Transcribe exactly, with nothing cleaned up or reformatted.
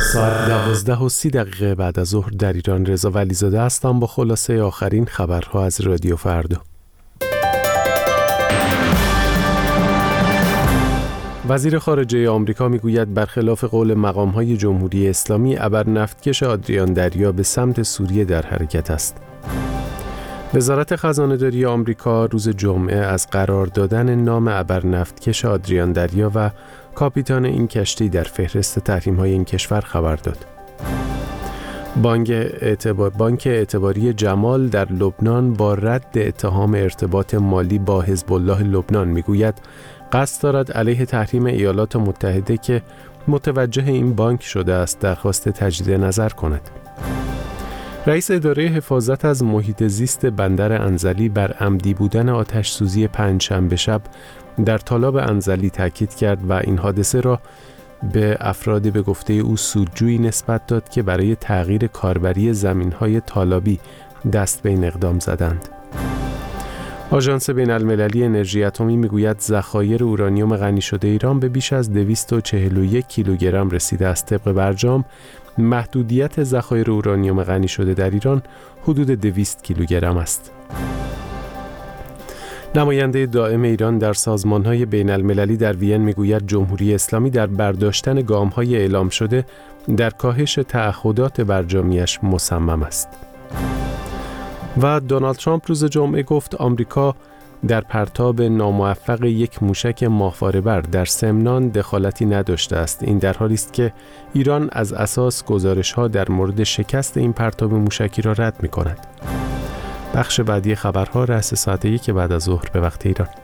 ساعت دوازده و سی دقیقه بعد از ظهر در ایران. رضا ولیزاده هستم با خلاصه آخرین خبرها از رادیو فردا. وزیر خارجه آمریکا میگوید برخلاف قول مقام‌های جمهوری اسلامی، ابر نفتکش آدریان دریا به سمت سوریه در حرکت است. وزارت خزانه‌داری آمریکا روز جمعه از قرار دادن نام ابر نفتکش آدریان دریا و کاپیتان این کشتی در فهرست تحریم‌های این کشور خبر داد. بانک اعتبار بانک اعتباری جمال در لبنان با رد اتهام ارتباط مالی با حزب الله لبنان میگوید قصد دارد علیه تحریم ایالات متحده که متوجه این بانک شده است درخواست تجدید نظر کند. رئیس اداره حفاظت از محیط زیست بندر انزلی بر عمدی بودن آتش سوزی پنجشنبه شب در تالاب انزلی تاکید کرد و این حادثه را به افراد به گفته او سودجویی نسبت داد که برای تغییر کاربری زمین‌های تالابی دست به این اقدام زدند. آژانس بین‌المللی انرژی اتمی میگوید ذخایر اورانیوم غنی شده ایران به بیش از دویست و چهل و یک کیلوگرم رسیده است. طبق برجام محدودیت ذخایر اورانیوم غنی شده در ایران حدود دویست کیلوگرم است. نماینده دائم ایران در سازمان‌های بین‌المللی در وین میگوید جمهوری اسلامی در برداشتن گام‌های اعلام شده در کاهش تعهدات برجامیش مصمم است. و دونالد ترامپ روز جمعه گفت آمریکا در پرتاب ناموفق یک موشک ماهواره‌بر در سمنان دخالتی نداشته است. این در حالی است که ایران از اساس گزارش‌ها در مورد شکست این پرتاب موشکی را رد می‌کند. بخش بعدی خبرها رأس ساعت یک بعد از ظهر به وقت ایران.